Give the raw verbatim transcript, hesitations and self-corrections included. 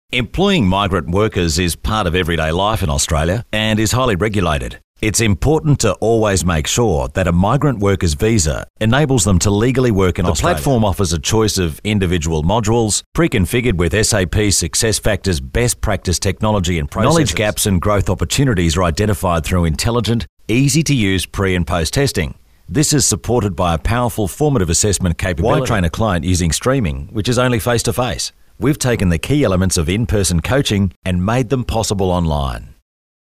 Employing migrant workers is part of everyday life in Australia and is highly regulated. It's important to always make sure that a migrant worker's visa enables them to legally work in the Australia. The platform offers a choice of individual modules, pre-configured with S A P SuccessFactors best practice technology and processes. Knowledge gaps and growth opportunities are identified through intelligent, easy-to-use pre- and post-testing. This is supported by a powerful formative assessment capability. Why train a client using streaming, which is only face-to-face? We've taken the key elements of in-person coaching and made them possible online.